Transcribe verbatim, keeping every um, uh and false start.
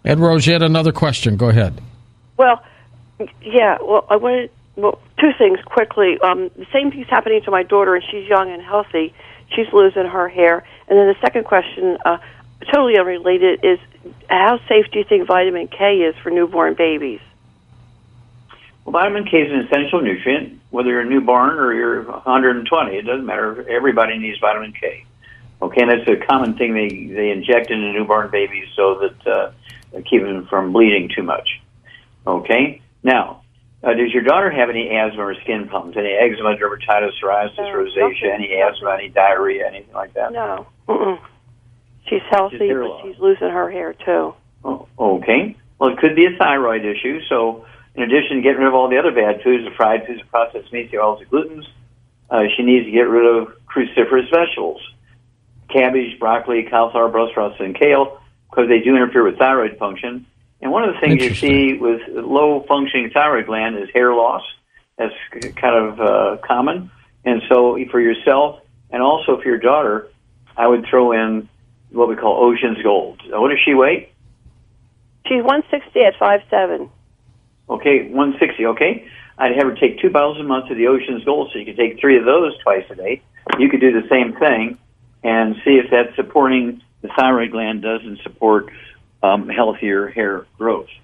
Ed Rose, you had another question. Go ahead. Well, yeah, well, I wanted, well, two things quickly. Um, the same thing's happening to my daughter, and she's young and healthy. She's losing her hair. And then the second question, uh, totally unrelated, is how safe do you think vitamin K is for newborn babies? Well, vitamin K is an essential nutrient, whether you're a newborn or you're one hundred twenty. It doesn't matter. Everybody needs vitamin K. Okay, and that's a common thing they, they inject into newborn babies so that uh, they keep them from bleeding too much. Okay? Now, uh, does your daughter have any asthma or skin problems? Any eczema, dermatitis, psoriasis, No, rosacea, nothing. any asthma, any diarrhea, anything like that? No. Mm-mm. She's healthy, Just hair but loss. she's losing her hair, too. Oh, okay. Well, it could be a thyroid issue. So, in addition to getting rid of all the other bad foods, the fried foods, the processed meats, the oils, the glutens, uh, she needs to get rid of cruciferous vegetables. Cabbage, broccoli, cauliflower, Brussels sprouts, and kale, because they do interfere with thyroid function. And one of the things you see with low-functioning thyroid gland is hair loss. That's kind of uh, common. And so for yourself and also for your daughter, I would throw in what we call Ocean's Gold. Now, what does she weigh? She's one sixty at five seven. Okay, one sixty, okay. I'd have her take two bottles a month of the Ocean's Gold, so you could take three of those twice a day. You could do the same thing and see if that's supporting the thyroid gland doesn't support um, healthier hair growth.